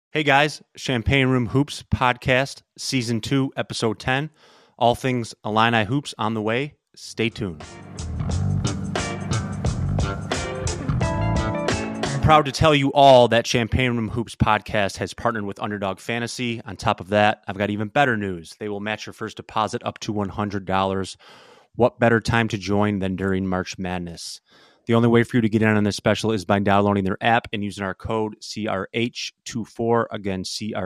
Hey guys, Champagne Room Hoops Podcast, Season 2, Episode 10. All things Illini Hoops on the way. Stay tuned. I'm proud to tell you all that Champagne Room Hoops Podcast has partnered with Underdog Fantasy. On top of that, I've got even better news. They will match your first deposit up to $100. What better time to join than during March Madness? The only way for you to get in on this special is by downloading their app and using our code CRH24. Again,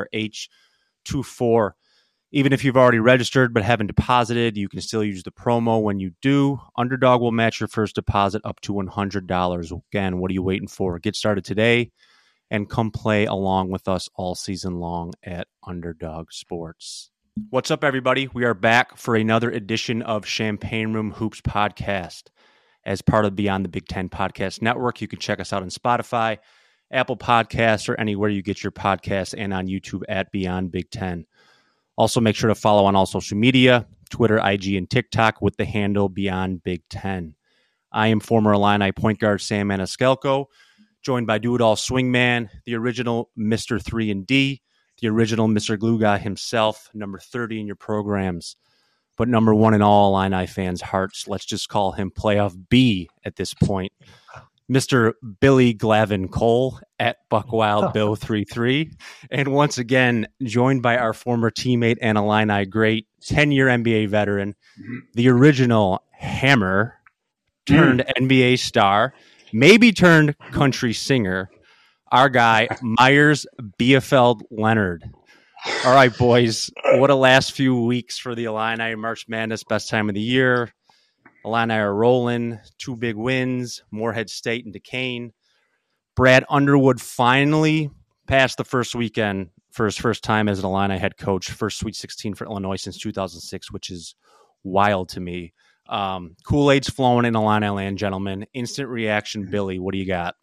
CRH24. Even if you've already registered but haven't deposited, you can still use the promo when you do. Underdog will match your first deposit up to $100. Again, what are you waiting for? Get started today and come play along with us all season long at Underdog Sports. What's up, everybody? We are back for another edition of Champagne Room Hoops Podcast. As part of Beyond the Big Ten Podcast Network, you can check us out on Spotify, Apple Podcasts, or anywhere you get your podcasts, and on YouTube at Beyond Big Ten. Also, make sure to follow on all social media, Twitter, IG, and TikTok with the handle Beyond Big Ten. I am former Illini point guard Sam Maniscalco, joined by Do-It-All Swingman, the original Mr. 3 and D, the original Mr. Glue Guy himself, number 30 in your programs. But number one in all Illini fans' hearts, let's just call him Playoff B at this point, Mr. Billy Glavin Cole at BuckWildBill33. And once again, joined by our former teammate and Illini great, 10-year NBA veteran, the original Hammer turned NBA star, maybe turned country singer, our guy, Myers Bielefeld Leonard. All right, boys, what a last few weeks for the Illini. March Madness, best time of the year. Illini are rolling. 2 big wins, Morehead State and Duquesne. Brad Underwood finally passed the first weekend for his first time as an Illini head coach. First Sweet 16 for Illinois since 2006, which is wild to me. Kool-Aid's flowing in Illini land, gentlemen. Instant reaction, Billy, what do you got?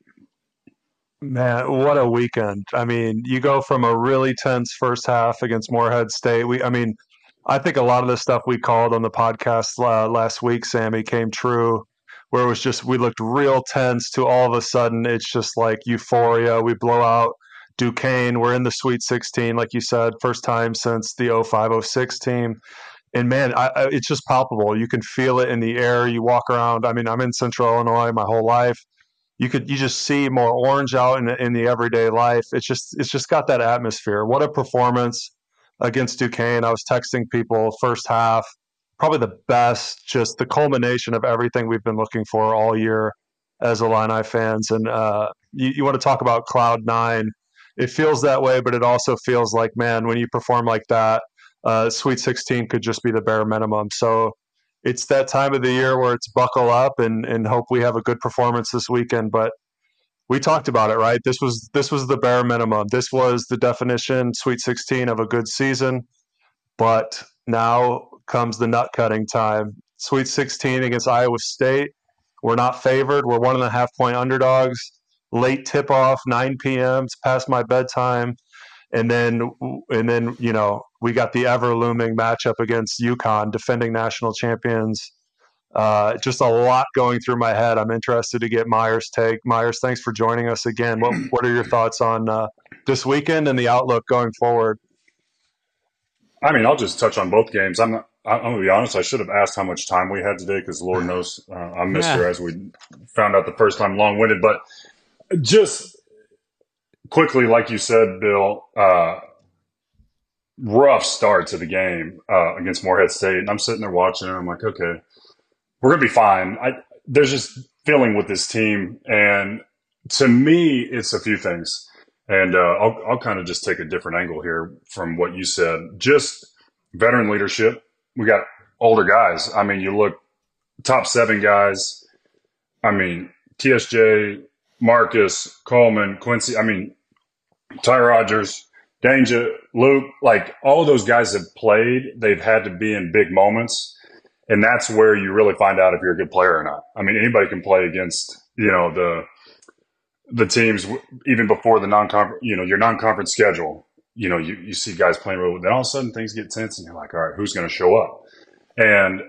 Man, what a weekend. I mean, you go from a really tense first half against Morehead State. I think a lot of the stuff we called on the podcast last week, Sammy, came true, where it was just we looked real tense to all of a sudden it's just like euphoria. We blow out Duquesne. We're in the Sweet 16, like you said, first time since the 05-06 team. And, man, it's just palpable. You can feel it in the air. You walk around. I mean, I'm in Central Illinois my whole life. You just see more orange out in the everyday life. It's just got that atmosphere. What a performance against Duquesne. I was texting people first half, probably the best, just the culmination of everything we've been looking for all year as Illini fans. And you want to talk about Cloud 9. It feels that way, but it also feels like, man, when you perform like that, Sweet 16 could just be the bare minimum. So it's that time of the year where it's buckle up and hope we have a good performance this weekend. But we talked about it, right? This was the bare minimum. This was the definition, Sweet 16, of a good season. But now comes the nut cutting time. Sweet 16 against Iowa State. We're not favored. We're 1.5-point underdogs. Late tip off, 9 p.m. It's past my bedtime. And then, we got the ever looming matchup against UConn, defending national champions. Just a lot going through my head. I'm interested to get Myers' take. Myers, thanks for joining us again. What are your thoughts on this weekend and the outlook going forward? I mean, I'll just touch on both games. I'm going to be honest. I should have asked how much time we had today because Lord knows I missed her as we found out the first time, long-winded. But just quickly, like you said, Bill, rough start to the game against Morehead State. And I'm sitting there watching it. And I'm like, okay, we're going to be fine. There's just feeling with this team. And to me, it's a few things. And I'll kind of just take a different angle here from what you said. Just veteran leadership. We got older guys. I mean, you look top 7 guys. I mean, TSJ, Marcus, Coleman, Quincy. I mean, Ty Rogers, Danger, Luke, like all of those guys have played. They've had to be in big moments. And that's where you really find out if you're a good player or not. I mean, anybody can play against, the teams even before the your non-conference schedule. You see guys playing real, then all of a sudden things get tense and you're like, all right, who's going to show up? And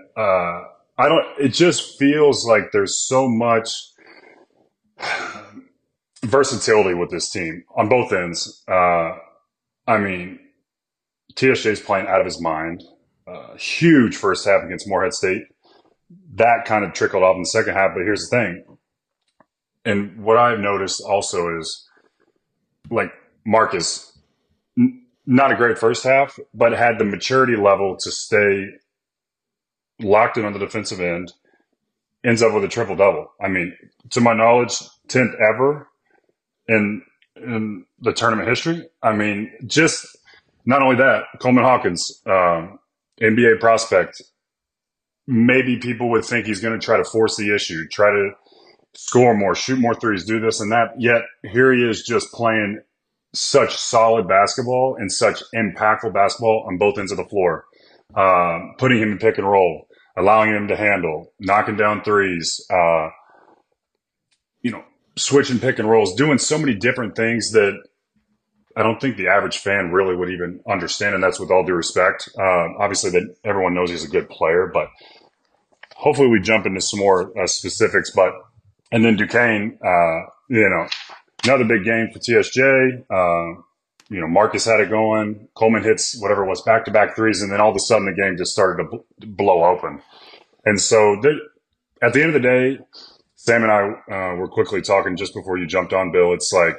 it just feels like there's so much versatility with this team on both ends. I mean, TSJ's playing out of his mind. Huge first half against Morehead State. That kind of trickled off in the second half. But here's the thing. And what I've noticed also is, like, Marcus, not a great first half, but had the maturity level to stay locked in on the defensive end, ends up with a triple-double. I mean, to my knowledge, 10th ever in the tournament history. I mean, just not only that, Coleman Hawkins, NBA prospect, maybe people would think he's going to try to force the issue, try to score more, shoot more threes, do this and that. Yet here he is just playing such solid basketball and such impactful basketball on both ends of the floor, putting him in pick and roll, allowing him to handle, knocking down threes, switching pick and rolls, doing so many different things that I don't think the average fan really would even understand. And that's with all due respect. Obviously, that everyone knows he's a good player, but hopefully we jump into some more specifics. And then Duquesne, another big game for TSJ. Marcus had it going. Coleman hits whatever it was, back-to-back threes, and then all of a sudden the game just started to blow open. And so at the end of the day, Sam and I were quickly talking just before you jumped on, Bill. It's like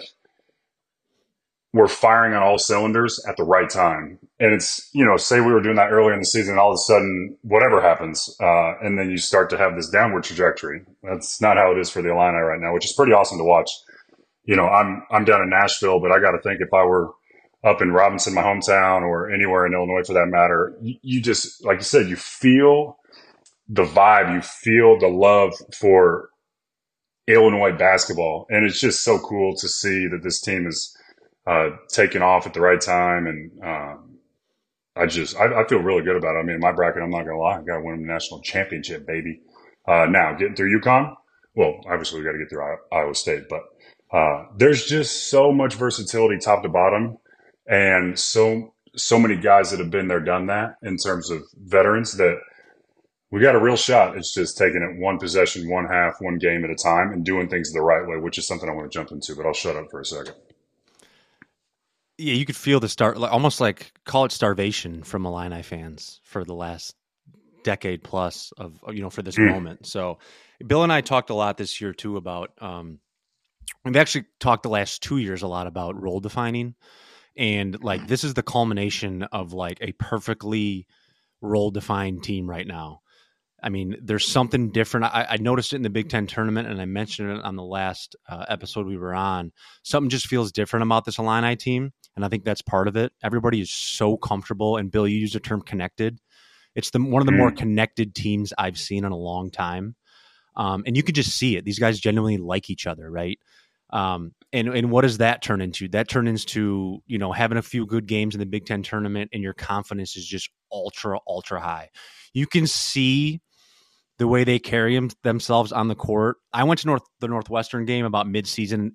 we're firing on all cylinders at the right time. And it's, say we were doing that earlier in the season, and all of a sudden, whatever happens, and then you start to have this downward trajectory. That's not how it is for the Illini right now, which is pretty awesome to watch. I'm down in Nashville, but I got to think if I were up in Robinson, my hometown, or anywhere in Illinois for that matter, you just, like you said, you feel the vibe, you feel the love for Illinois basketball. And it's just so cool to see that this team is taking off at the right time. And I feel really good about it. I mean, in my bracket, I'm not going to lie, I got to win the national championship, baby. Now, getting through UConn, well, obviously we got to get through Iowa State, but there's just so much versatility top to bottom, and so many guys that have been there, done that in terms of veterans, that we got a real shot. It's just taking it one possession, one half, one game at a time, and doing things the right way, which is something I want to jump into, but I'll shut up for a second. Yeah, you could feel the start, almost like call it starvation from Illini fans for the last decade plus of, for this moment. So Bill and I talked a lot this year too about, we've actually talked the last 2 years a lot about role defining, and like, this is the culmination of like a perfectly role defined team right now. I mean, there's something different. I noticed it in the Big Ten tournament, and I mentioned it on the last episode we were on. Something just feels different about this Illini team, and I think that's part of it. Everybody is so comfortable, and Bill, you used the term connected. It's one of the more connected teams I've seen in a long time, and you could just see it. These guys genuinely like each other, right? And what does that turn into? That turns into, having a few good games in the Big Ten tournament, and your confidence is just ultra, ultra high. You can see the way they carry themselves on the court. I went to the Northwestern game about mid-season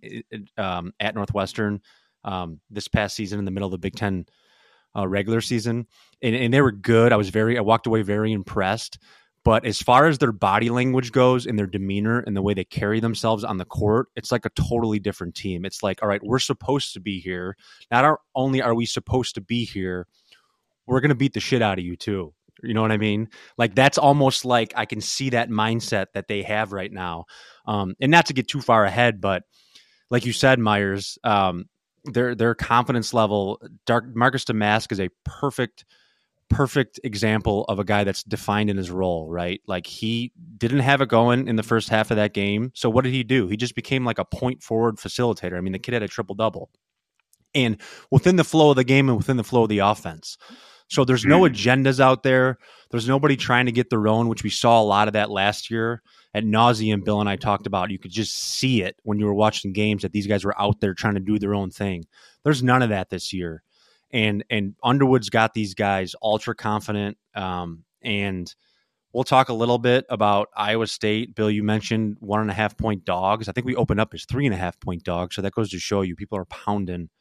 at Northwestern this past season in the middle of the Big Ten regular season, and they were good. I walked away very impressed. But as far as their body language goes and their demeanor and the way they carry themselves on the court, it's like a totally different team. It's like, all right, we're supposed to be here. Not only are we supposed to be here, we're going to beat the shit out of you too. You know what I mean? Like, that's almost like I can see that mindset that they have right now. And not to get too far ahead, but like you said, Myers, their confidence level, Marcus Domask is a perfect example of a guy that's defined in his role, right? Like, he didn't have it going in the first half of that game. So what did he do? He just became like a point forward facilitator. I mean, the kid had a triple-double. And within the flow of the game and within the flow of the offense. So there's no agendas out there. There's nobody trying to get their own, which we saw a lot of that last year at nauseum. Bill and I talked about, you could just see it when you were watching games that these guys were out there trying to do their own thing. There's none of that this year. And Underwood's got these guys ultra confident. And we'll talk a little bit about Iowa State. Bill, you mentioned 1.5 point dogs. I think we opened up as 3.5 point dogs. So that goes to show you people are pounding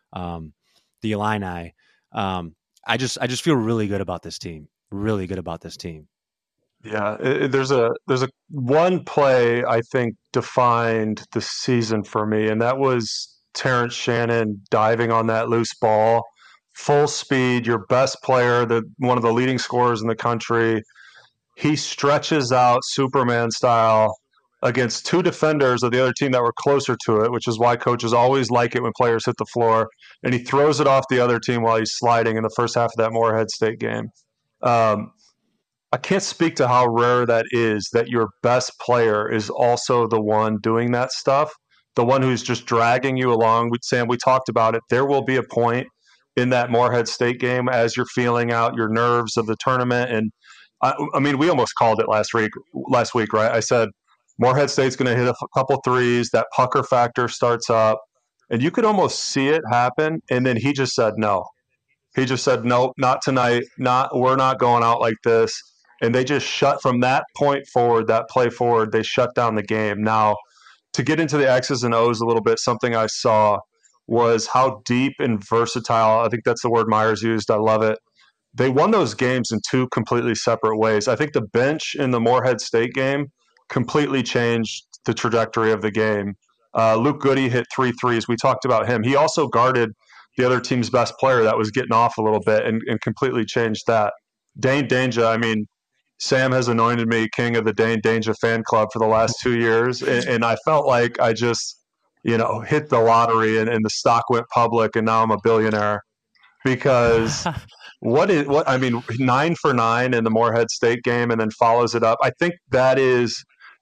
the Illini. I just feel really good about this team. Really good about this team. Yeah, there's a one play I think defined the season for me, and that was Terrence Shannon diving on that loose ball, full speed, your best player, the one of the leading scorers in the country. He stretches out Superman style against two defenders of the other team that were closer to it, which is why coaches always like it when players hit the floor. And he throws it off the other team while he's sliding in the first half of that Morehead State game. Um, I can't speak to how rare that is that your best player is also the one doing that stuff, the one who's just dragging you along. Sam, we talked about it. There will be a point in that Morehead State game as you're feeling out your nerves of the tournament. And I mean, we almost called it last week, right? I said Morehead State's going to hit a couple threes. That pucker factor starts up, and you could almost see it happen. And then he just said no. He just said, "Nope, not tonight. We're not going out like this." And they just shut from that point forward, that play forward. They shut down the game. Now, to get into the X's and O's a little bit, something I saw was how deep and versatile. I think that's the word Myers used. I love it. They won those games in two completely separate ways. I think the bench in the Morehead State game completely changed the trajectory of the game. Luke Goody hit 3 threes. We talked about him. He also guarded the other team's best player that was getting off a little bit and completely changed that. Dane Danger, I mean, Sam has anointed me king of the Dane Danger fan club for the last 2 years, and I felt like I just, hit the lottery and the stock went public, and now I'm a billionaire because I mean, 9 for 9 in the Morehead State game, and then follows it up. I think that is,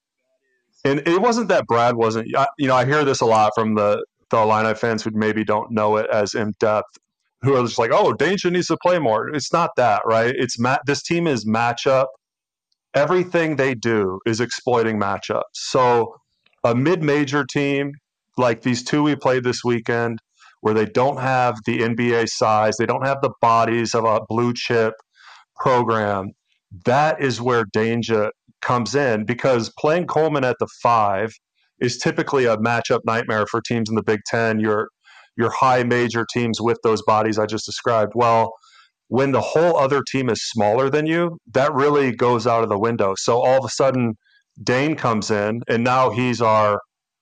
and it wasn't that Brad wasn't. I hear this a lot from the Illini fans who maybe don't know it as in depth, who are just like, "Oh, Danger needs to play more." It's not that, right? This team is matchup. Everything they do is exploiting matchups. So a mid-major team like these two we played this weekend, where they don't have the NBA size, they don't have the bodies of a blue chip program, that is where danger comes in, because playing Coleman at the 5 is typically a matchup nightmare for teams in the Big Ten, your high major teams with those bodies I just described. Well, when the whole other team is smaller than you, that really goes out of the window. So all of a sudden, Dane comes in, and now he's our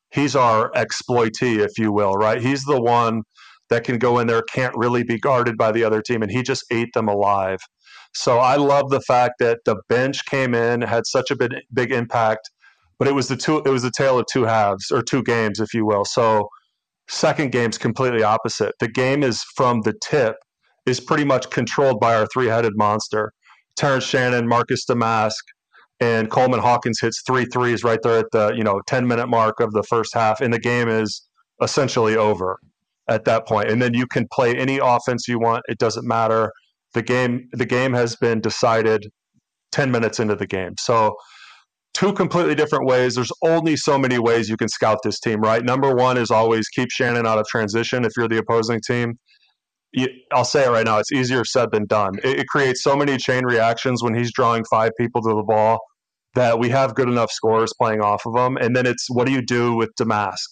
exploitee, if you will, right? He's the one that can go in there, can't really be guarded by the other team, and he just ate them alive. So I love the fact that the bench came in, had such a big impact, but it was the tale of two halves, or two games, if you will. So second game's completely opposite. The game is from the tip is pretty much controlled by our three-headed monster. Terrence Shannon, Marcus Damask, and Coleman Hawkins hits 3 threes right there at the 10-minute mark of the first half, and the game is essentially over at that point. And then you can play any offense you want; it doesn't matter. The game has been decided 10 minutes into the game. So two completely different ways. There's only so many ways you can scout this team, right? Number one is always keep Shannon out of transition if you're the opposing team. I'll say it right now, it's easier said than done. It creates so many chain reactions when he's drawing 5 people to the ball that we have good enough scorers playing off of him. And then it's, what do you do with Damask?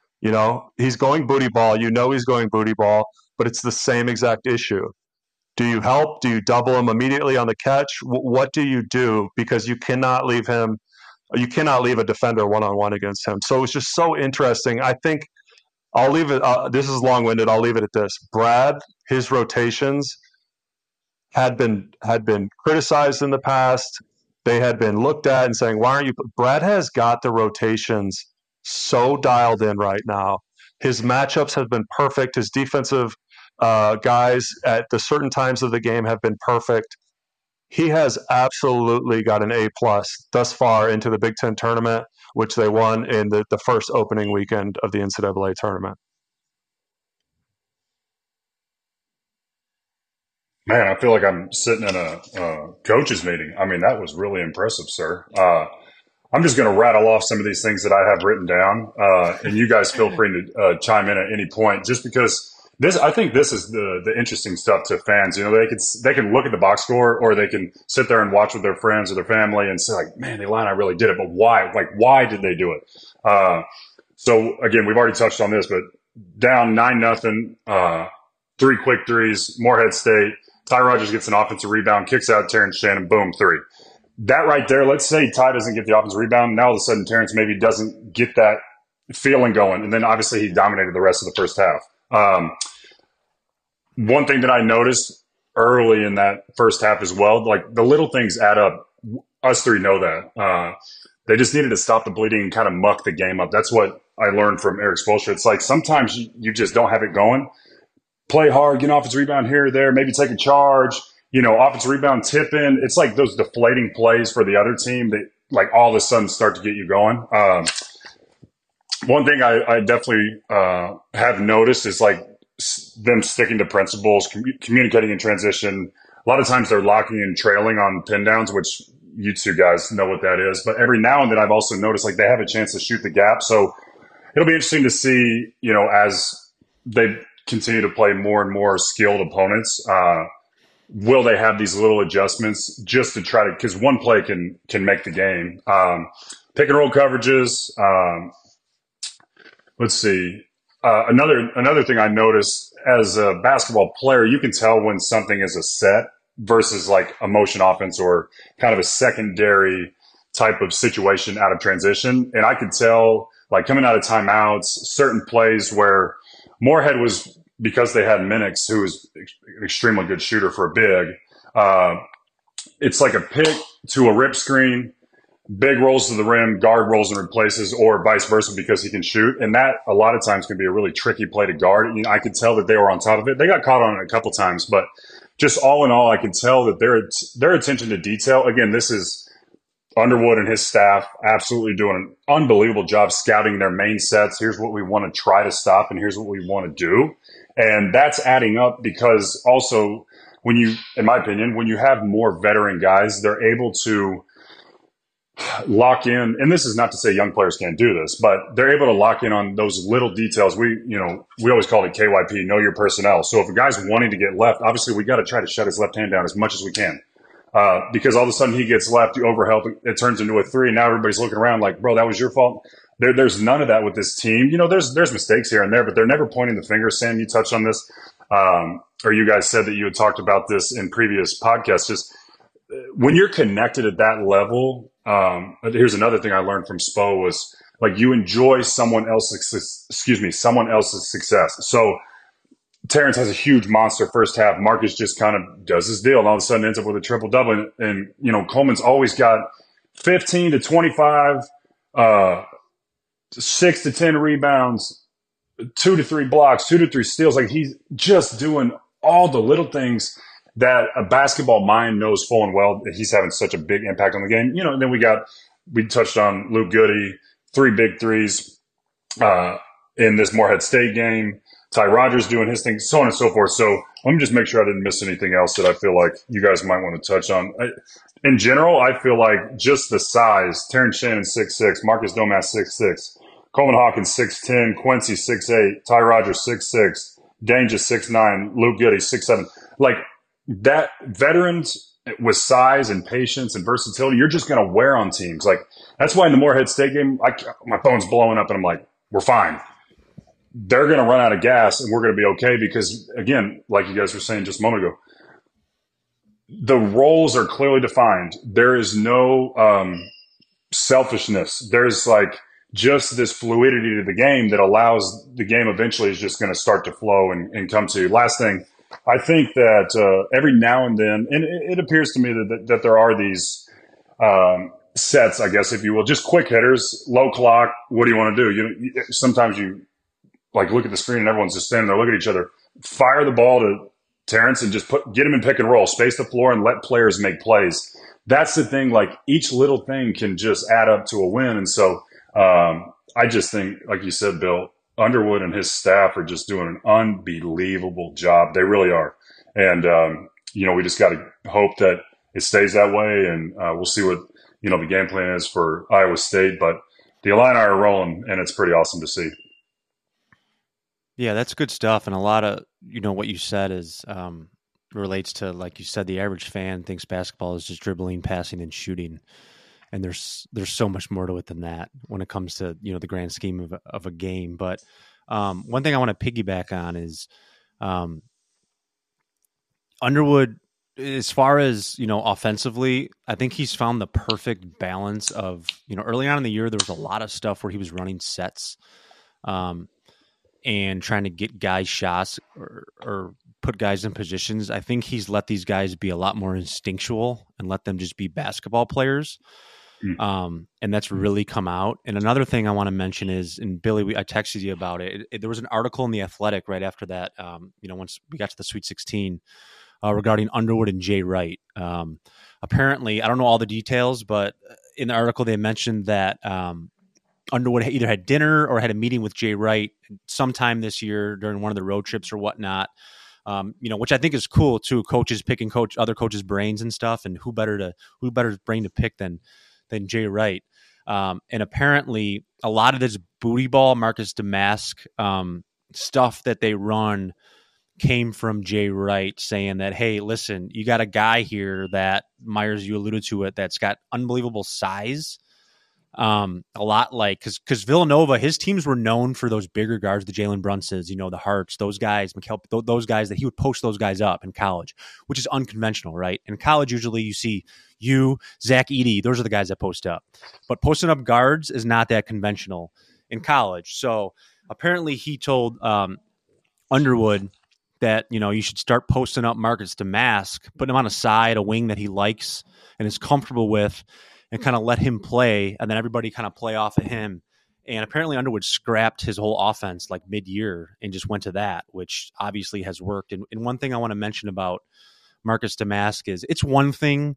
He's going booty ball. He's going booty ball, but it's the same exact issue. Do you help? Do you double him immediately on the catch? What do you do? Because you cannot leave a defender one-on-one against him. So it's just so interesting. I think I'll leave it. This is long-winded. I'll leave it at this. Brad, his rotations had been criticized in the past. They had been looked at and saying, "Why aren't you?" Brad has got the rotations so dialed in right now. His matchups have been perfect. His defensive guys at the certain times of the game have been perfect. He has absolutely got an A+ thus far into the Big Ten tournament, which they won in the first opening weekend of the NCAA tournament. Man, I feel like I'm sitting in a coaches meeting. I mean, that was really impressive, sir. I'm just going to rattle off some of these things that I have written down, and you guys feel free to chime in at any point. Just because I think this is the interesting stuff to fans. They can look at the box score, or they can sit there and watch with their friends or their family and say, like, "Man, the Illini really did it," but why? Like, why did they do it? So again, we've already touched on this, but down 9-0, 3 quick threes, Morehead State. Ty Rogers gets an offensive rebound, kicks out Terrence Shannon, boom, 3. that right there, let's say Ty doesn't get the offensive rebound. Now all of a sudden Terrence maybe doesn't get that feeling going. And then obviously he dominated the rest of the first half. One thing that I noticed early in that first half as well, like the little things add up. Us three know that. They just needed to stop the bleeding and kind of muck the game up. That's what I learned from Eric Spoelstra. It's like sometimes you just don't have it going. Play hard, get an offensive rebound here or there, maybe take a charge, offensive rebound tip in. It's like those deflating plays for the other team that like all of a sudden start to get you going. One thing I definitely have noticed is like them sticking to principles, communicating in transition. A lot of times they're locking and trailing on pin downs, which you two guys know what that is. But every now and then I've also noticed like they have a chance to shoot the gap. So it'll be interesting to see, as they continue to play more and more skilled opponents, will they have these little adjustments just to try to, because one play can make the game. Pick and roll coverages. Let's see. Another thing I noticed as a basketball player, you can tell when something is a set versus like a motion offense or kind of a secondary type of situation out of transition. And I could tell like coming out of timeouts, certain plays where Moorhead was, because they had Minix, who was an extremely good shooter for a big, it's like a pick to a rip screen, big rolls to the rim, guard rolls and replaces, or vice versa because he can shoot. And that a lot of times can be a really tricky play to guard. I could tell that they were on top of it. They got caught on it a couple times, but just all in all, I can tell that their attention to detail, again, this is Underwood and his staff absolutely doing an unbelievable job scouting their main sets. Here's what we want to try to stop, and here's what we want to do. And that's adding up because also when you, in my opinion, when you have more veteran guys, they're able to lock in. And this is not to say young players can't do this, but they're able to lock in on those little details. We always call it KYP, know your personnel. So if a guy's wanting to get left, obviously we got to try to shut his left hand down as much as we can. Because all of a sudden he gets left, you overhelp, it turns into a three. And now everybody's looking around like, bro, that was your fault. There's none of that with this team. There's mistakes here and there, but they're never pointing the finger. Sam, you touched on this, or you guys said that you had talked about this in previous podcasts. Just when you're connected at that level, here's another thing I learned from Spo was like you enjoy someone else's success. So Terrence has a huge monster first half. Marcus just kind of does his deal and all of a sudden ends up with a triple double. And Coleman's always got 15 to 25, 6 to 10 rebounds, 2 to 3 blocks, 2 to 3 steals. Like he's just doing all the little things that a basketball mind knows full and well that he's having such a big impact on the game. And then we touched on Luke Goody, 3 big threes in this Morehead State game. Ty Rogers doing his thing, so on and so forth. So let me just make sure I didn't miss anything else that I feel like you guys might want to touch on. In general, I feel like just the size, Terrence Shannon 6'6", Marcus Domask 6'6", Coleman Hawkins 6'10", Quincy 6'8", Ty Rogers 6'6", Danger 6'9", Luke Goody 6'7". Like that, veterans with size and patience and versatility, you're just going to wear on teams. Like that's why in the Morehead State game, my phone's blowing up and I'm like, we're fine. They're going to run out of gas and we're going to be okay because, again, like you guys were saying just a moment ago, the roles are clearly defined. There is no selfishness. There's like just this fluidity to the game that allows the game eventually is just going to start to flow and come to. Last thing, I think that every now and then, and it appears to me that there are these sets, I guess, if you will, just quick hitters, low clock. What do you want to do? Sometimes you like look at the screen and everyone's just standing there looking at each other. Fire the ball to Terrence and just get him in pick and roll, space the floor and let players make plays. That's the thing. Like each little thing can just add up to a win. And so I just think, like you said, Bill, Underwood and his staff are just doing an unbelievable job. They really are. And, we just got to hope that it stays that way. And we'll see what, the game plan is for Iowa State. But the Illini are rolling and it's pretty awesome to see. Yeah, that's good stuff. And a lot of, what you said is relates to, like you said, the average fan thinks basketball is just dribbling, passing, and shooting. And there's so much more to it than that when it comes to, the grand scheme of a game. But one thing I want to piggyback on is Underwood, as far as, offensively, I think he's found the perfect balance of, early on in the year, there was a lot of stuff where he was running sets and trying to get guys shots or put guys in positions. I think he's let these guys be a lot more instinctual and let them just be basketball players. And that's really come out. And another thing I want to mention is, and Billy, I texted you about it. There was an article in The Athletic right after that, once we got to the Sweet 16, regarding Underwood and Jay Wright. Apparently, I don't know all the details, but in the article they mentioned that Underwood either had dinner or had a meeting with Jay Wright sometime this year during one of the road trips or whatnot. Which I think is cool too. Coaches picking other coaches' brains and stuff, and who better brain to pick than Jay Wright. And apparently, a lot of this booty ball Marcus Damask stuff that they run came from Jay Wright saying that, hey, listen, you got a guy here that Myers, you alluded to it, that's got unbelievable size. A lot like, because Villanova, his teams were known for those bigger guards, the Jalen Brunsons, the Harts, those guys, those guys that he would post those guys up in college, which is unconventional, right? In college, usually you see Zach Edey, those are the guys that post up. But posting up guards is not that conventional in college. So apparently he told Underwood that, you should start posting up Marcus Damask, putting him on a side, a wing that he likes and is comfortable with, and kind of let him play, and then everybody kind of play off of him. And apparently Underwood scrapped his whole offense like mid-year and just went to that, which obviously has worked. And one thing I want to mention about Marcus Damask is it's one thing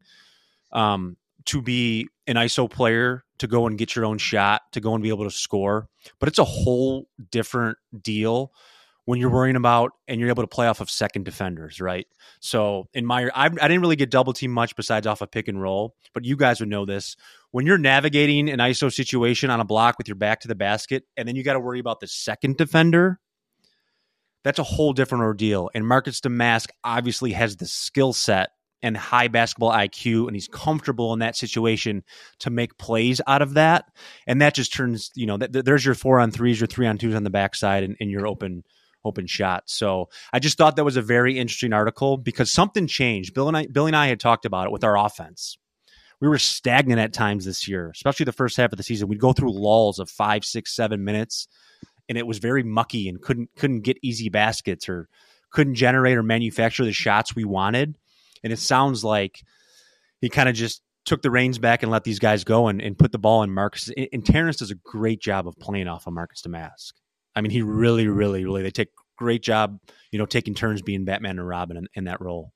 to be an ISO player, to go and get your own shot, to go and be able to score, but it's a whole different deal when you're worrying about and you're able to play off of second defenders, right? So I didn't really get double team much besides off a pick and roll, but you guys would know this. When you're navigating an ISO situation on a block with your back to the basket, and then you got to worry about the second defender, that's a whole different ordeal. And Marcus Damask obviously has the skill set and high basketball IQ, and he's comfortable in that situation to make plays out of that. And that just turns, there's your 4-on-3s, your 3-on-2s on the backside, and your open shot. So I just thought that was a very interesting article because something changed. Billy and I had talked about it with our offense. We were stagnant at times this year, especially the first half of the season. We'd go through lulls of 5, 6, 7 minutes, and it was very mucky and couldn't get easy baskets or couldn't generate or manufacture the shots we wanted. And it sounds like he kind of just took the reins back and let these guys go and put the ball in Marcus. And Terrence does a great job of playing off of Marcus Damask. I mean, he really, really, really, they take great job, taking turns being Batman and Robin in that role.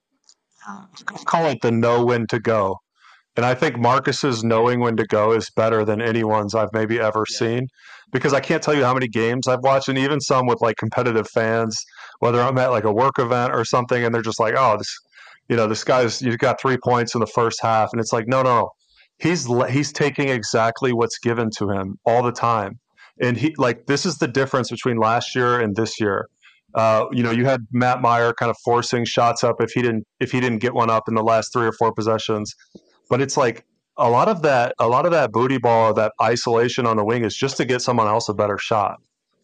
I call it the know when to go. And I think Marcus's knowing when to go is better than anyone's I've maybe ever seen, because I can't tell you how many games I've watched, and even some with like competitive fans, whether I'm at like a work event or something, and they're just like, oh, this guy's, you got 3 points in the first half. And it's like, no. He's taking exactly what's given to him all the time. And this is the difference between last year and this year. You had Matt Meyer kind of forcing shots up if he didn't get one up in the last 3 or 4 possessions. But it's like a lot of that booty ball, that isolation on the wing is just to get someone else a better shot.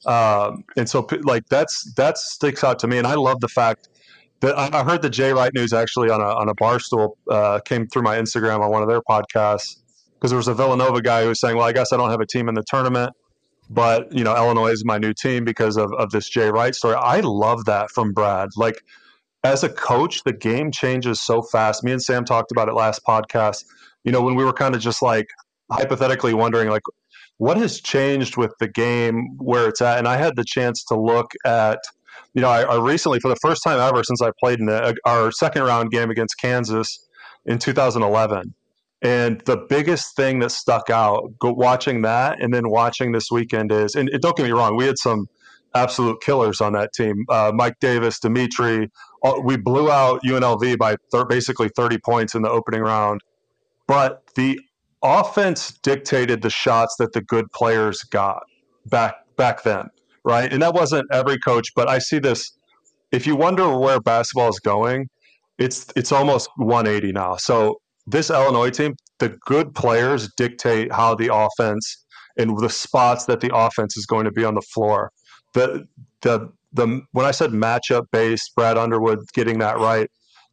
And so like that sticks out to me. And I love the fact that I heard the Jay Wright news actually on a Barstool came through my Instagram on one of their podcasts, because there was a Villanova guy who was saying, well, I guess I don't have a team in the tournament, but Illinois is my new team because of this Jay Wright story. I love that from Brad. Like, as a coach, the game changes so fast. Me and Sam talked about it last podcast, when we were kind of just like hypothetically wondering, like, what has changed with the game where it's at? And I had the chance to look at, I recently, for the first time ever since I played in our second round game against Kansas in 2011. And the biggest thing that stuck out watching that and then watching this weekend is, and don't get me wrong, we had some absolute killers on that team. Mike Davis, Dimitri, we blew out UNLV by basically 30 points in the opening round. But the offense dictated the shots that the good players got back then, right? And that wasn't every coach, but I see this. If you wonder where basketball is going, it's almost 180 now. So this Illinois team, the good players dictate how the offense and the spots that the offense is going to be on the floor. The when I said matchup based, Brad Underwood getting that right,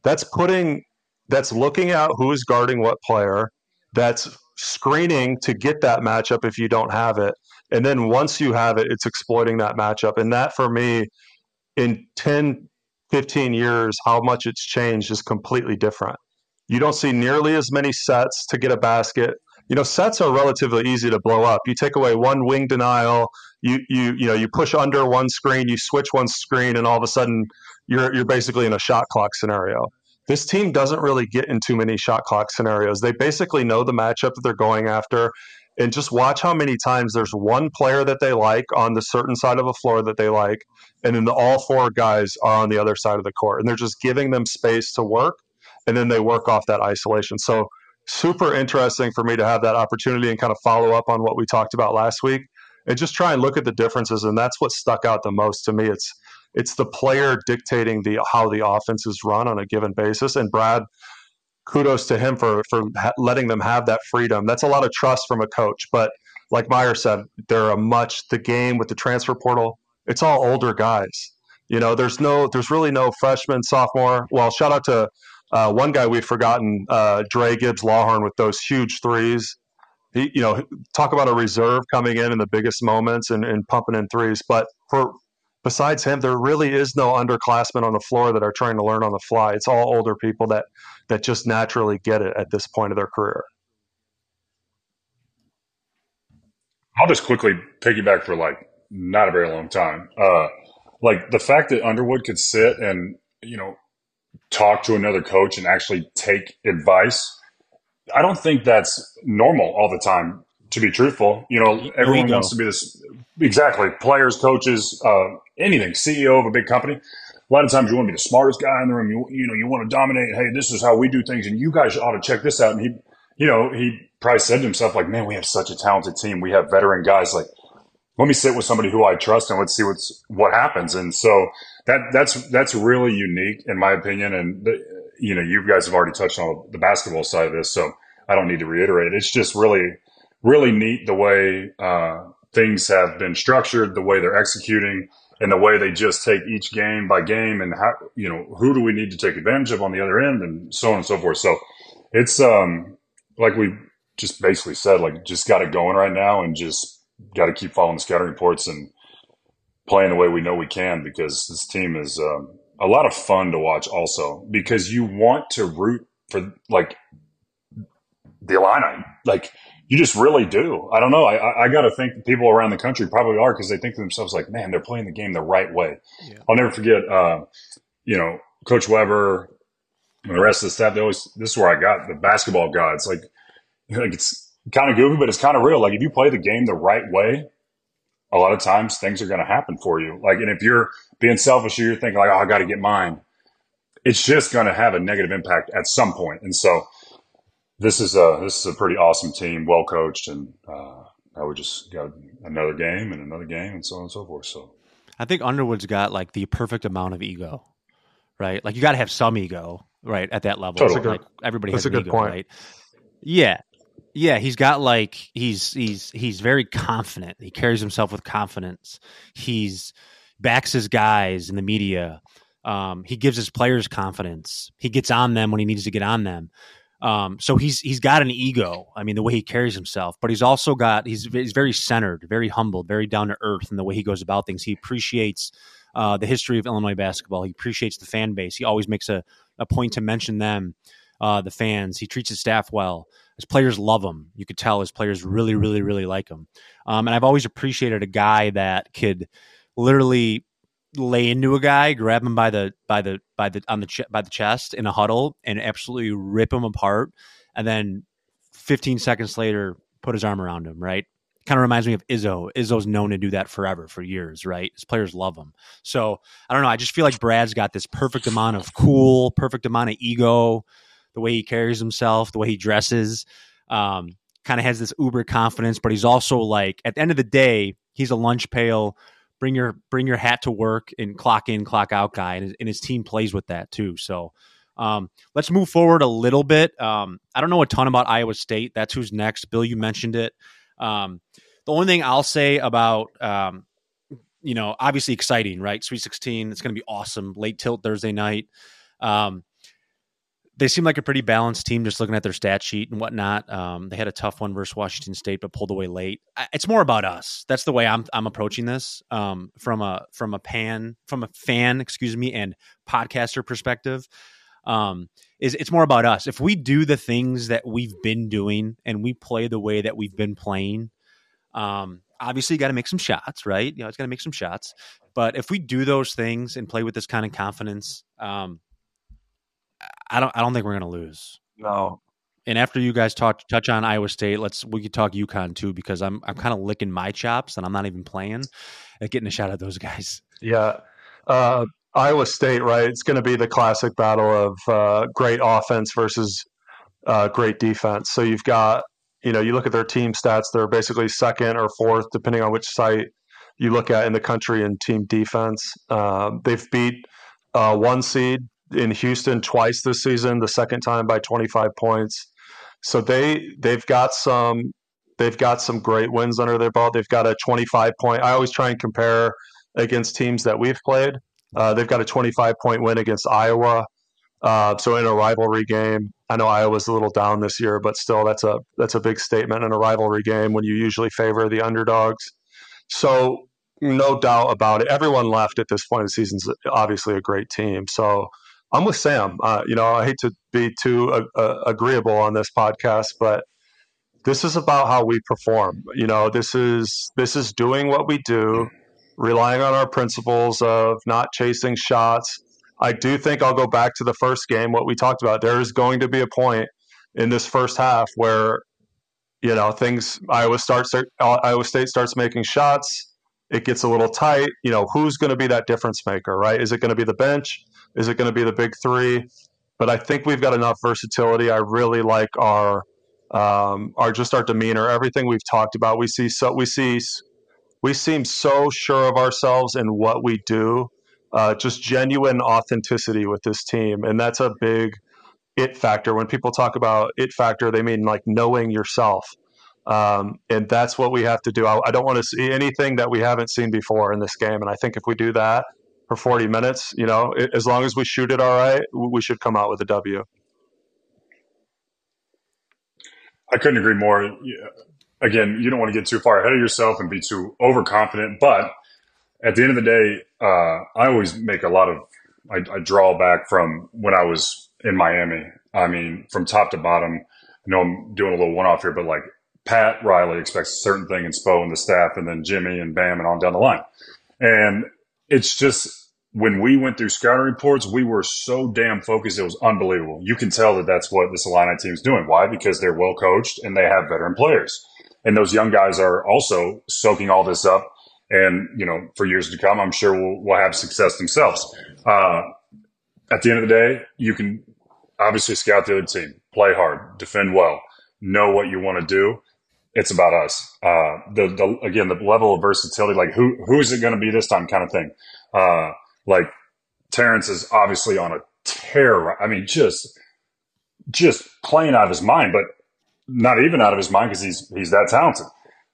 that's looking at who's guarding what player, that's screening to get that matchup if you don't have it. And then once you have it, it's exploiting that matchup. And that for me, in 10, 15 years, how much it's changed is completely different. You don't see nearly as many sets to get a basket. Sets are relatively easy to blow up. You take away one wing denial, you push under one screen, you switch one screen, and all of a sudden you're basically in a shot clock scenario. This team doesn't really get in too many shot clock scenarios. They basically know the matchup that they're going after, and just watch how many times there's one player that they like on the certain side of the floor that they like, and then all four guys are on the other side of the court, and they're just giving them space to work, and then they work off that isolation. So super interesting for me to have that opportunity and kind of follow up on what we talked about last week and just try and look at the differences. And that's what stuck out the most to me. It's the player dictating how the offense is run on a given basis. And Brad, kudos to him for letting them have that freedom. That's a lot of trust from a coach. But like Meyer said, the game with the transfer portal, it's all older guys. There's really no freshman, sophomore. Well, shout out to one guy we've forgotten, Dre Gibbs Lawhorn, with those huge threes. Talk about a reserve coming in the biggest moments and pumping in threes. But besides him, there really is no underclassmen on the floor that are trying to learn on the fly. It's all older people that just naturally get it at this point of their career. I'll just quickly piggyback for not a very long time. The fact that Underwood could sit and, talk to another coach and actually take advice, I don't think that's normal all the time, to be truthful. Everyone wants to be this. Exactly. Players, coaches, anything, CEO of a big company. A lot of times you want to be the smartest guy in the room. You want to dominate. Hey, this is how we do things, and you guys ought to check this out. And he probably said to himself, man, we have such a talented team. We have veteran guys. Let me sit with somebody who I trust and let's see what happens. And so that's really unique in my opinion. And you guys have already touched on the basketball side of this, so I don't need to reiterate. It's just really, really neat the way things have been structured, the way they're executing, and the way they just take each game by game, and how who do we need to take advantage of on the other end, and so on and so forth. So it's like we just basically said, just got it going right now, and just got to keep following the scouting reports and playing the way we know we can, because this team is a lot of fun to watch also, because you want to root for the Illini. You just really do. I don't know. I got to think people around the country probably are, because they think to themselves man, they're playing the game the right way. Yeah. I'll never forget, Coach Weber and the rest of the staff. This is where I got the basketball gods. It's kind of goofy, but it's kind of real. If you play the game the right way, a lot of times things are going to happen for you. And if you're being selfish, or you're thinking I got to get mine, it's just going to have a negative impact at some point. And so this is a pretty awesome team, well coached, and now we just got another game and so on and so forth. So I think Underwood's got the perfect amount of ego, right? You got to have some ego, right, at that level. Totally. Everybody has an ego, point. Right? Yeah, he's got he's very confident. He carries himself with confidence. He's backs his guys in the media. He gives his players confidence. He gets on them when he needs to get on them. So he's got an ego. I mean, the way he carries himself, but he's also he's very centered, very humble, very down to earth in the way he goes about things. He appreciates the history of Illinois basketball. He appreciates the fan base. He always makes a point to mention them, the fans. He treats his staff well. His players love him. You could tell his players really, really, really like him. And I've always appreciated a guy that could literally lay into a guy, grab him by the chest in a huddle, and absolutely rip him apart, and then 15 seconds later put his arm around him. Right? Kind of reminds me of Izzo. Izzo's known to do that forever, for years. Right? His players love him. So I don't know. I just feel like Brad's got this perfect amount of cool, perfect amount of ego. The way he carries himself, the way he dresses, kind of has this uber confidence, but he's also at the end of the day, he's a lunch pail, bring your hat to work and clock in, clock out guy, and his team plays with that too. So let's move forward a little bit. I don't know a ton about Iowa State. That's who's next. Bill, you mentioned it. The only thing I'll say about, obviously exciting, right? Sweet 16, it's going to be awesome. Late tilt Thursday night. they seem like a pretty balanced team, just looking at their stat sheet and whatnot. They had a tough one versus Washington State, but pulled away late. It's more about us. That's the way I'm approaching this from a fan, and podcaster perspective. It's more about us. If we do the things that we've been doing and we play the way that we've been playing, obviously you got to make some shots, right? It's got to make some shots. But if we do those things and play with this kind of confidence, I don't think we're going to lose. No. And after you guys touch on Iowa State, we could talk UConn too, because I'm kind of licking my chops and I'm not even playing at getting a shot at those guys. Yeah. Iowa State, right? It's going to be the classic battle of great offense versus great defense. So you've got, you look at their team stats, they're basically second or fourth, depending on which site you look at in the country in team defense. They've beat one seed in Houston twice this season, the second time by 25 points. So they've got some great wins under their belt. They've got a 25-point. I always try and compare against teams that we've played. They've got a 25-point win against Iowa. So in a rivalry game, I know Iowa's a little down this year, but still that's a big statement in a rivalry game when you usually favor the underdogs. So no doubt about it. Everyone left at this point in the season is obviously a great team. So I'm with Sam. I hate to be too agreeable on this podcast, but this is about how we perform. This is doing what we do, relying on our principles of not chasing shots. I do think I'll go back to the first game, what we talked about. There is going to be a point in this first half where, Iowa State starts making shots. It gets a little tight. Who's going to be that difference maker, right? Is it going to be the bench? Is it going to be the big three? But I think we've got enough versatility. I really like our demeanor, everything we've talked about. We seem so sure of ourselves in what we do. Just genuine authenticity with this team, and that's a big it factor. When people talk about it factor, they mean like knowing yourself, and that's what we have to do. I don't want to see anything that we haven't seen before in this game, and I think if we do that for 40 minutes, as long as we shoot it all right, we should come out with a W. I couldn't agree more. Again, you don't want to get too far ahead of yourself and be too overconfident, but at the end of the day, I always make I draw back from when I was in Miami. I mean, from top to bottom, I know I'm doing a little one-off here, but like Pat Riley expects a certain thing in Spo and the staff, and then Jimmy and Bam and on down the line. And it's just when we went through scouting reports, we were so damn focused. It was unbelievable. You can tell that that's what this Illini team is doing. Why? Because they're well coached and they have veteran players. And those young guys are also soaking all this up. And, for years to come, I'm sure we'll have success themselves. At the end of the day, you can obviously scout the other team, play hard, defend well, know what you want to do. It's about us. The level of versatility, like who is it going to be this time kind of thing. Like Terrence is obviously on a tear. I mean, just playing out of his mind, but not even out of his mind because he's that talented.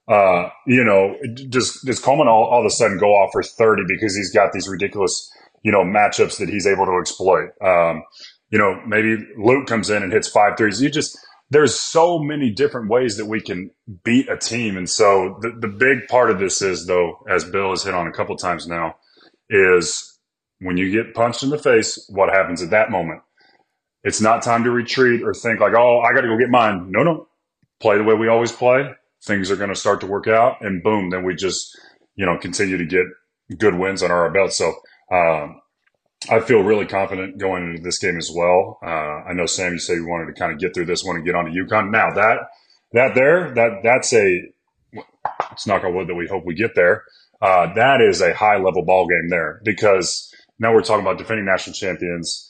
Does Coleman all of a sudden go off for 30 because he's got these ridiculous, matchups that he's able to exploit? Maybe Luke comes in and hits 5 threes. There's so many different ways that we can beat a team. And so the big part of this is, though, as Bill has hit on a couple times now, is when you get punched in the face, what happens at that moment? It's not time to retreat or think like, oh, I got to go get mine. No. Play the way we always play. Things are going to start to work out, and boom, then we just, continue to get good wins under our belt. So I feel really confident going into this game as well. I know, Sam, you said you wanted to kind of get through this one and get on to UConn. Now that's it's knock on wood that we hope we get there. That is a high level ball game there, because now we're talking about defending national champions,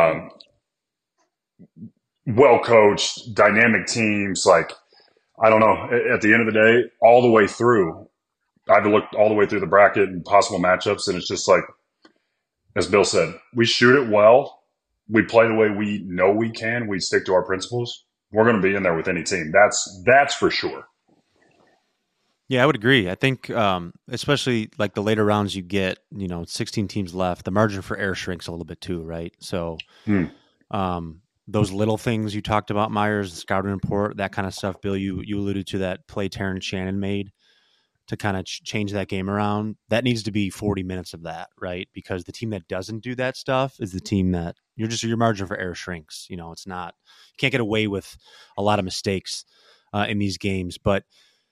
well coached, dynamic teams. Like, I don't know. At the end of the day, all the way through, I've looked all the way through the bracket and possible matchups, and it's just like, as Bill said, we shoot it well. We play the way we know we can. We stick to our principles. We're going to be in there with any team. That's for sure. Yeah, I would agree. I think, especially like the later rounds you get, 16 teams left, the margin for error shrinks a little bit too, right? So, those little things you talked about, Myers, scouting report, that kind of stuff. Bill, you alluded to that play Terrence Shannon made to kind of change that game around. That needs to be 40 minutes of that, right? Because the team that doesn't do that stuff is the team that your margin for error shrinks. It's not, you can't get away with a lot of mistakes in these games. But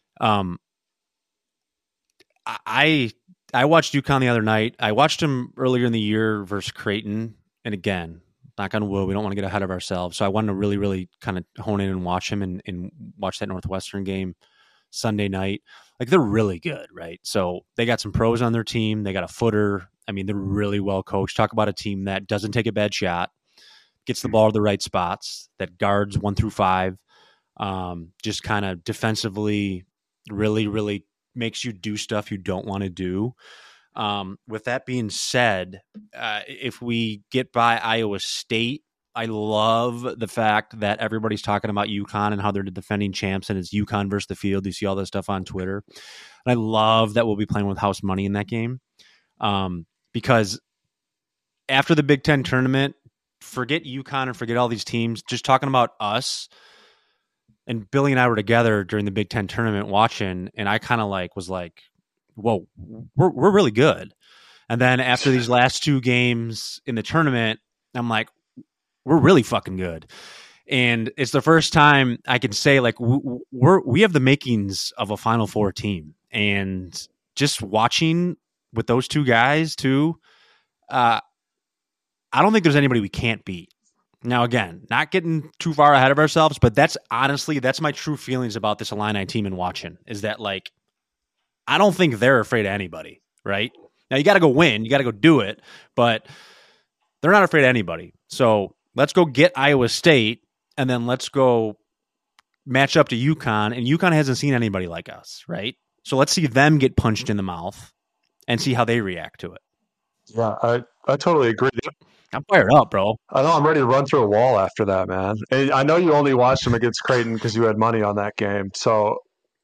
I watched UConn the other night. I watched them earlier in the year versus Creighton. And again, knock on wood, we don't want to get ahead of ourselves. So I wanted to really, really kind of hone in and watch him and watch that Northwestern game Sunday night. Like, they're really good, right? So they got some pros on their team. They got a footer. I mean, they're really well coached. Talk about a team that doesn't take a bad shot, gets the ball to the right spots, that guards 1 through 5, just kind of defensively really, really makes you do stuff you don't want to do. With that being said, if we get by Iowa State, I love the fact that everybody's talking about UConn and how they're the defending champs and it's UConn versus the field. You see all this stuff on Twitter. And I love that we'll be playing with house money in that game. Because after the Big Ten tournament, forget UConn and forget all these teams, just talking about us. And Billy and I were together during the Big Ten tournament watching, and I kind of was like, whoa, we're really good. And then after these last 2 games in the tournament, I'm like, we're really fucking good. And it's the first time I can say, like, we have the makings of a Final Four team. And just watching with those 2 guys too, I don't think there's anybody we can't beat. Now, again, not getting too far ahead of ourselves, but that's my true feelings about this Illini team and watching, is that, like, I don't think they're afraid of anybody, right? Now, you got to go win. You got to go do it, but they're not afraid of anybody. So let's go get Iowa State, and then let's go match up to UConn, and UConn hasn't seen anybody like us, right? So let's see them get punched in the mouth and see how they react to it. Yeah, I totally agree. I'm fired up, bro. I know I'm ready to run through a wall after that, man. And I know you only watched them against Creighton because you had money on that game. So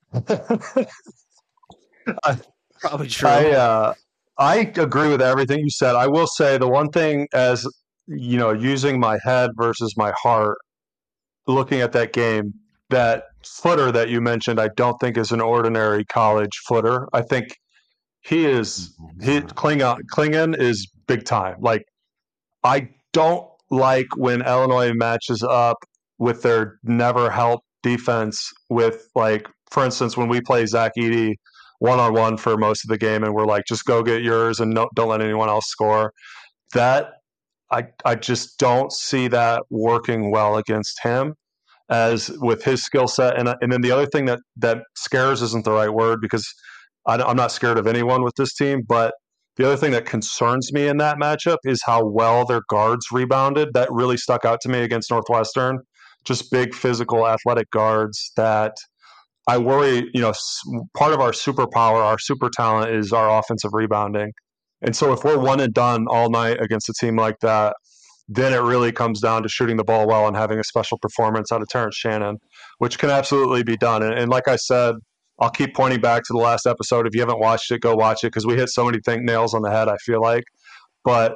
Probably true. I agree with everything you said. I will say the one thing, as using my head versus my heart, looking at that game, that footer that you mentioned, I don't think is an ordinary college footer. I think Klingon is big time. Like, I don't like when Illinois matches up with their never help defense with, like, for instance, when we play Zach Edey one-on-one for most of the game and we're like, just go get yours and don't let anyone else score. That I just don't see that working well against him, as with his skill set. And then the other thing that scares isn't the right word, because I'm not scared of anyone with this team, but the other thing that concerns me in that matchup is how well their guards rebounded. That really stuck out to me against Northwestern. Just big, physical, athletic guards that I worry, part of our superpower, our super talent is our offensive rebounding. And so if we're one and done all night against a team like that, then it really comes down to shooting the ball well and having a special performance out of Terrence Shannon, which can absolutely be done. And like I said, I'll keep pointing back to the last episode. If you haven't watched it, go watch it, because we hit so many nails on the head, I feel like. But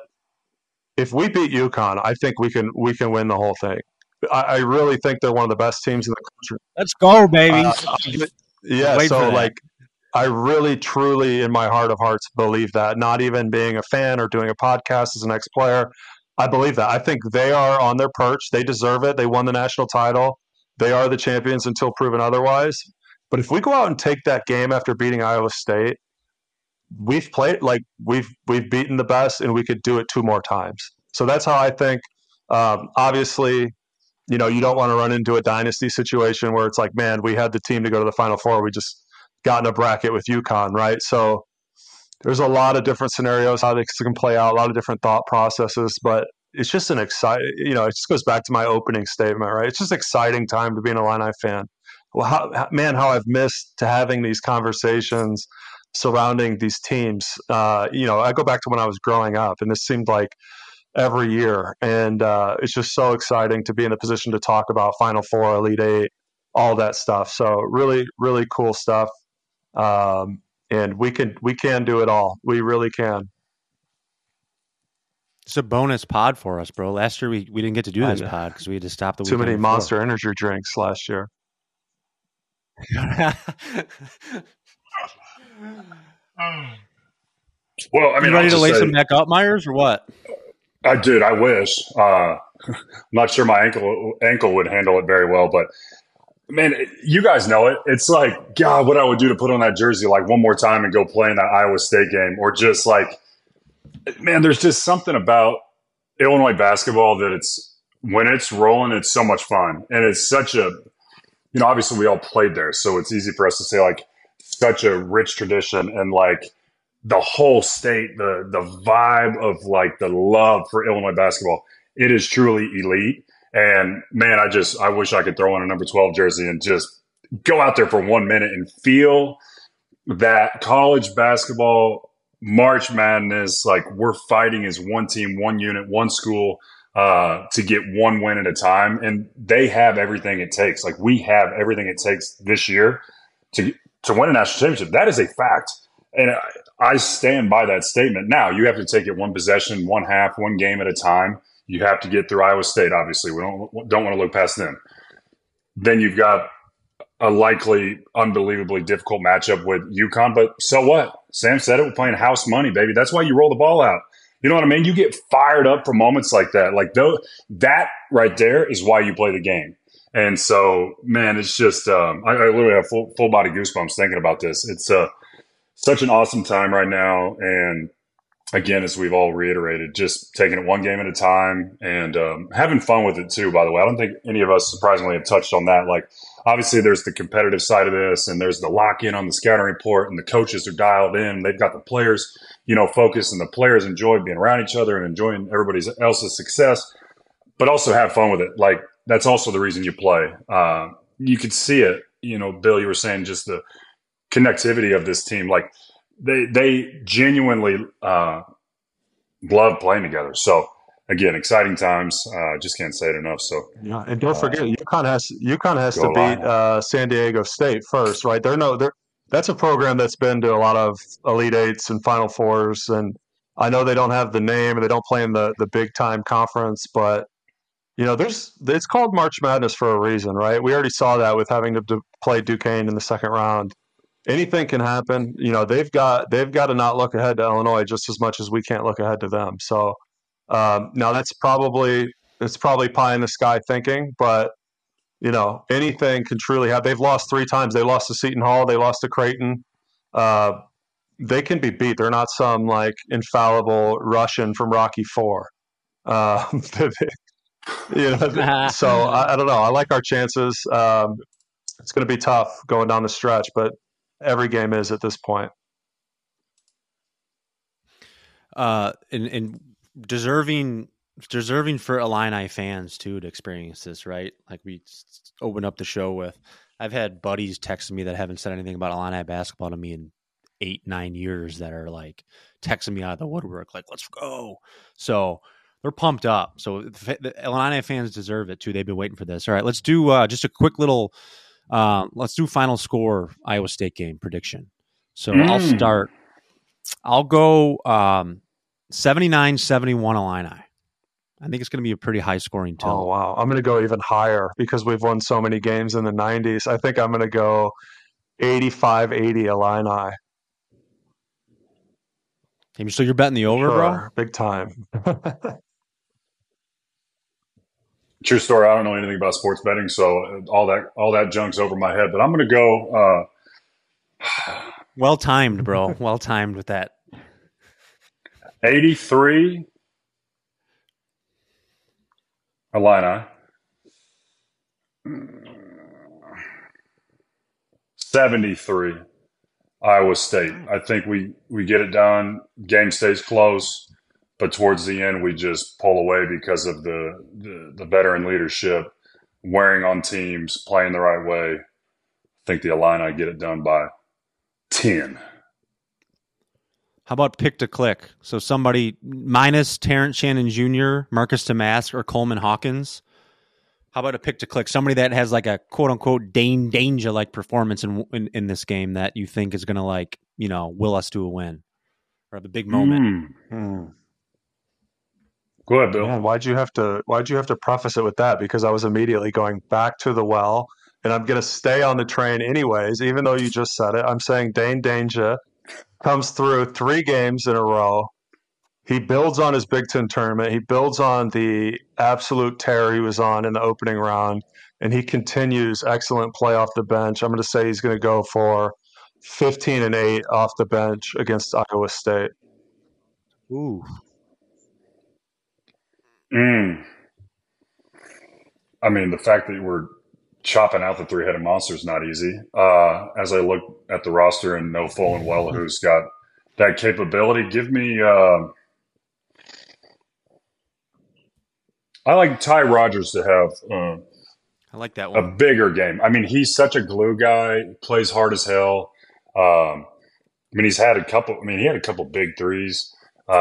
if we beat UConn, I think we can win the whole thing. I really think they're one of the best teams in the country. Let's go, baby. Yeah, so, like, I really, truly, in my heart of hearts, believe that. Not even being a fan or doing a podcast as an ex-player, I believe that. I think they are on their perch. They deserve it. They won the national title. They are the champions until proven otherwise. But if we go out and take that game after beating Iowa State, we've played, like, we've beaten the best, and we could do it 2 more times. So that's how I think. Obviously, you don't want to run into a dynasty situation where it's like, man, we had the team to go to the Final Four. We just got in a bracket with UConn, right? So there's a lot of different scenarios how this can play out, a lot of different thought processes, but it's just an exciting, it just goes back to my opening statement, right? It's just an exciting time to be an Illini fan. Well, how I've missed to having these conversations surrounding these teams. I go back to when I was growing up, and this seemed like every year. And it's just so exciting to be in a position to talk about Final Four, Elite Eight, all that stuff. So really, really cool stuff. And we can do it all. We really can. It's a bonus pod for us, bro. Last year we didn't get to do this pod because we had to stop the Too many weekend before. Monster Energy drinks last year. Well, I mean, you ready to lace say, them back up, Myers, or what? Dude, I wish. I'm not sure my ankle would handle it very well, but man, you guys know it. It's like, God, what I would do to put on that jersey like one more time and go play in that Iowa State game, or just like, man, there's just something about Illinois basketball that when it's rolling, it's so much fun, and it's such a, obviously we all played there, so it's easy for us to say like such a rich tradition, and like the whole state, the vibe of like the love for Illinois basketball, it is truly elite. And man, I wish I could throw on a number 12 jersey and just go out there for 1 minute and feel that college basketball March Madness. Like we're fighting as one team, one unit, one school, to get one win at a time. And they have everything it takes. Like we have everything it takes this year to win a national championship. That is a fact. And I stand by that statement. Now you have to take it one possession, one half, one game at a time. You have to get through Iowa State. Obviously, we don't want to look past them. Then you've got a likely unbelievably difficult matchup with UConn. But so what? Sam said it. We're playing house money, baby. That's why you roll the ball out. You know what I mean? You get fired up for moments like that. Like that right there is why you play the game. And so, man, it's just I literally have full body goosebumps thinking about this. It's such an awesome time right now. And again, as we've all reiterated, just taking it one game at a time and having fun with it too, by the way. I don't think any of us surprisingly have touched on that. Like, obviously there's the competitive side of this, and there's the lock-in on the scouting report, and the coaches are dialed in. They've got the players, focused, and the players enjoy being around each other and enjoying everybody else's success, but also have fun with it. Like, that's also the reason you play. You could see it, Bill, you were saying just the connectivity of this team. Like, they genuinely love playing together. So again, exciting times. Just can't say it enough. So yeah, and don't forget, UConn has to beat San Diego State first, right? That's a program that's been to a lot of Elite Eights and Final Fours, and I know they don't have the name and they don't play in the big time conference, but it's called March Madness for a reason, right? We already saw that with having to play Duquesne in the second round. Anything can happen. They've got to not look ahead to Illinois just as much as we can't look ahead to them. So now it's probably pie in the sky thinking, but anything can truly happen. They've lost 3 times. They lost to Seton Hall. They lost to Creighton. They can be beat. They're not some like infallible Russian from Rocky IV. So I don't know. I like our chances. It's going to be tough going down the stretch, but every game is at this point. And deserving for Illini fans too to experience this, right? Like we opened up the show with, I've had buddies texting me that haven't said anything about Illini basketball to me in 8-9 years that are like texting me out of the woodwork, like, let's go. So they're pumped up. So the Illini fans deserve it too. They've been waiting for this. All right, let's do just a quick little, let's do final score Iowa State game prediction. So I'll start. I'll go 79-71 Illini. I think it's going to be a pretty high scoring total. Oh, wow. I'm going to go even higher because we've won so many games in the 90s. I think I'm going to go 85-80 Illini. So you're betting the over, sure, bro? Big time. True story. I don't know anything about sports betting, so all that junk's over my head. But I'm going to go. Well timed, bro. Well timed with that. 83 Illini. 73 Iowa State. I think we get it done. Game stays close, but towards the end we just pull away because of the veteran leadership, wearing on teams, playing the right way. I think the Illini get it done by 10. How about pick to click? So somebody minus Terrence Shannon Jr., Marcus Damask, or Coleman Hawkins. How about a pick to click? Somebody that has like a quote unquote Dane Danger like performance in this game that you think is going to will us to a win or have a big moment. Go ahead, Bill. Man, why'd you have to preface it with that? Because I was immediately going back to the well, and I'm going to stay on the train anyways, even though you just said it. I'm saying Dane Danger comes through 3 games in a row. He builds on his Big Ten tournament. He builds on the absolute tear he was on in the opening round, and he continues excellent play off the bench. I'm going to say he's going to go for 15-8 off the bench against Iowa State. Ooh. I mean, the fact that we're chopping out the three-headed monster is not easy. As I look at the roster and know full and well who's got that capability, give me. I like Ty Rogers to have I like that a one. bigger game. I mean, he's such a glue guy, plays hard as hell. I mean, he had a couple big threes.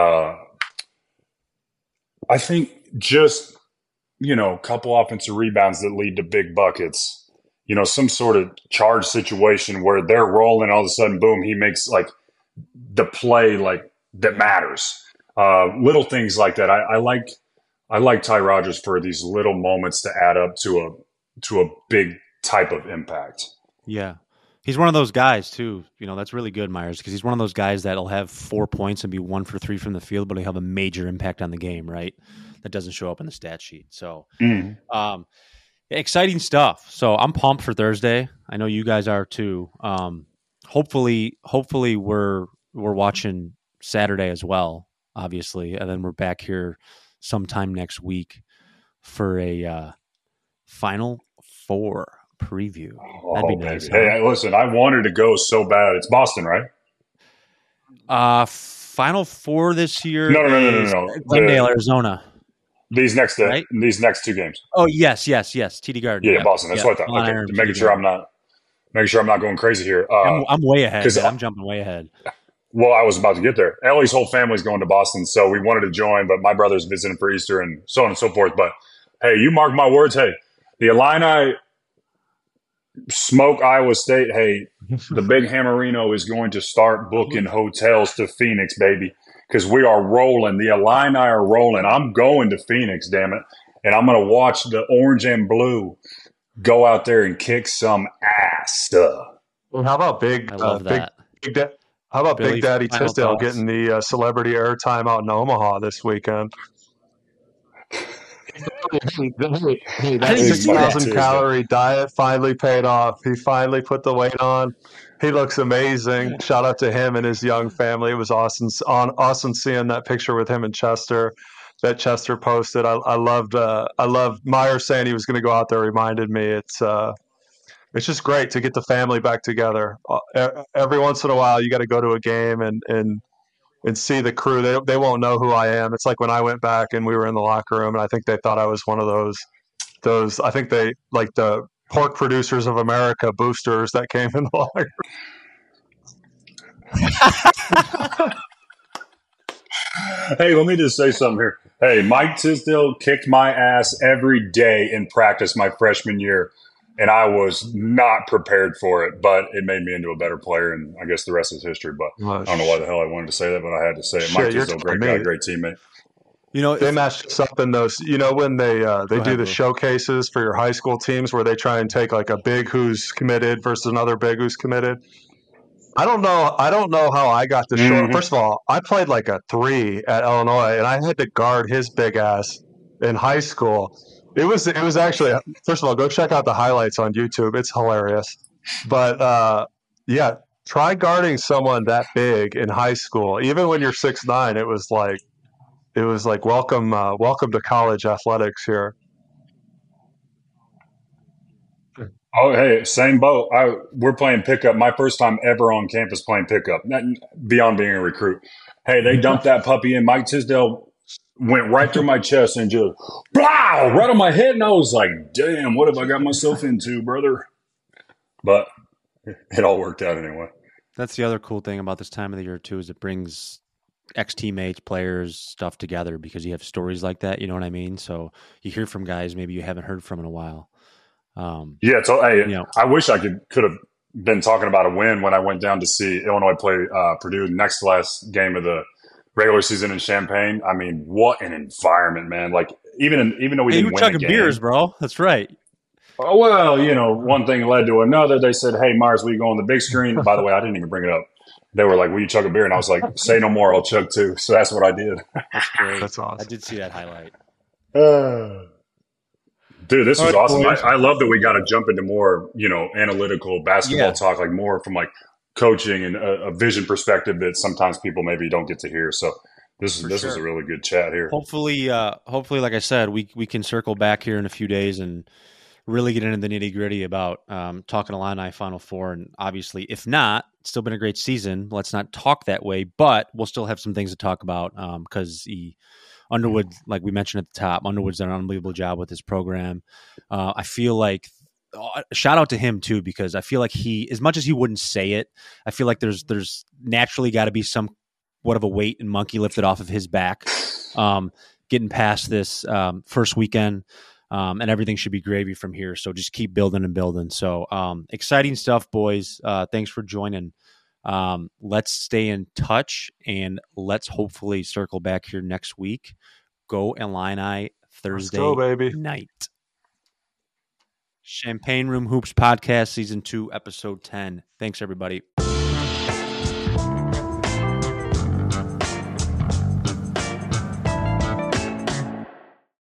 I think just, a couple offensive rebounds that lead to big buckets, some sort of charge situation where they're rolling, all of a sudden, boom, he makes like the play like that matters. Little things like that. I like Ty Rogers for these little moments to add up to a big type of impact. Yeah. He's one of those guys too. That's really good, Myers, because he's one of those guys that'll have 4 points and be 1 for 3 from the field, but he'll have a major impact on the game, right? That doesn't show up in the stat sheet. So, exciting stuff. So I'm pumped for Thursday. I know you guys are too. Hopefully we're watching Saturday as well, obviously, and then we're back here sometime next week for a Final Four preview. That'd be nice. Baby. Hey, listen, I wanted to go so bad. It's Boston, right? Final Four this year. No. Glendale, Arizona. These next 2 games. Oh yes. TD Garden. Yeah, Boston. That's what I thought. Okay, making sure I'm not going crazy here. I'm way ahead. I'm jumping way ahead. Well, I was about to get there. Ellie's whole family's going to Boston, so we wanted to join, but my brother's visiting for Easter and so on and so forth. But hey, you mark my words. Hey, the Illini smoke Iowa State. Hey, the big Hammerino is going to start booking hotels to Phoenix, baby, because we are rolling. The Illini are rolling. I'm going to Phoenix, damn it, and I'm going to watch the orange and blue go out there and kick some ass. Well, how about Big? I love that. How about Billy, Big Daddy final Tisdale thoughts? getting the celebrity airtime out in Omaha this weekend? That 6,000 calorie diet finally paid off. He finally put the weight on. He looks amazing. Shout out to him and his young family. It was awesome seeing that picture with him and Chester that Chester posted. I loved Myers saying he was going to go out there. Reminded me it's just great to get the family back together. Every once in a while, you got to go to a game and see the crew. They won't know who I am. It's like when I went back and we were in the locker room, and I think they thought I was one of those. I think they like the Pork Producers of America boosters that came in the locker room. Hey, let me just say something here. Hey, Mike Tisdale kicked my ass every day in practice my freshman year, and I was not prepared for it, but it made me into a better player, and I guess the rest is history. But I don't know why the hell I wanted to say that, but I had to say it. Mike Tisdale, great guy, great teammate. They matched us up in those. When they do the showcases for your high school teams where they try and take like a big who's committed versus another big who's committed. I don't know how I got the short. First of all, I played like a 3 at Illinois, and I had to guard his big ass in high school. It was actually, first of all, go check out the highlights on YouTube. It's hilarious. But yeah, try guarding someone that big in high school. Even when you're 6'9", it was like welcome to college athletics here. Oh, hey, same boat. We're playing pickup. My first time ever on campus playing pickup, beyond being a recruit. Hey, they dumped that puppy in. Mike Tisdale went right through my chest and just, blow, right on my head. And I was like, damn, what have I got myself into, brother? But it all worked out anyway. That's the other cool thing about this time of the year, too, is it brings ex-teammates, players, stuff together because you have stories like that. You know what I mean? So you hear from guys maybe you haven't heard from in a while. I wish I could have been talking about a win when I went down to see Illinois play Purdue next last game of the regular season in Champaign. I mean, what an environment, man! Like even though we didn't win the game, beers, bro. That's right. Oh, well, one thing led to another. They said, "Hey, Myers, will you go on the big screen?" By the way, I didn't even bring it up. They were like, "Will you chug a beer?" And I was like, "Say no more. I'll chug too." So that's what I did. That's great. That's awesome. I did see that highlight. Dude, this was awesome. I love that we got to jump into more, analytical basketball talk, like more from like coaching and a vision perspective that sometimes people maybe don't get to hear. So this was a really good chat here. Hopefully, like I said, we can circle back here in a few days and really get into the nitty gritty about talking Illini Final Four. And obviously, if not, it's still been a great season. Let's not talk that way, but we'll still have some things to talk about because Underwood, like we mentioned at the top, Underwood's done an unbelievable job with his program. I feel like shout out to him too, because I feel like he, as much as he wouldn't say it, I feel like there's naturally got to be somewhat of a weight and monkey lifted off of his back, getting past this first weekend. And everything should be gravy from here. So just keep building and building. So exciting stuff, boys. Thanks for joining. Let's stay in touch and let's hopefully circle back here next week. Go Illini Thursday night. Champagne Room Hoops Podcast, Season 2, Episode 10. Thanks, everybody.